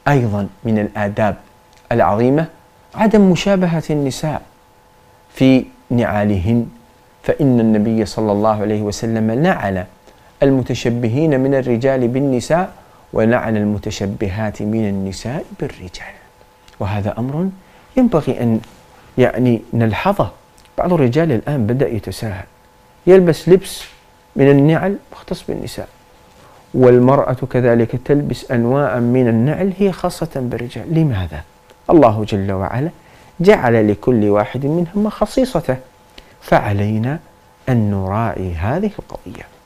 أيضا من الآداب العظيمة عدم مشابهة النساء في نعالهن، فإن النبي صلى الله عليه وسلم لعن المتشبهين من الرجال بالنساء ولعن المتشبهات من النساء بالرجال. وهذا أمر ينبغي أن نلحظه. بعض الرجال الآن بدأ يتساهل، يلبس لبس من النعل مختص بالنساء، والمرأة كذلك تلبس أنواع من النعل هي خاصة بالرجال. لماذا؟ الله جل وعلا جعل لكل واحد منهما خصيصته، فعلينا أن نراعي هذه القضية.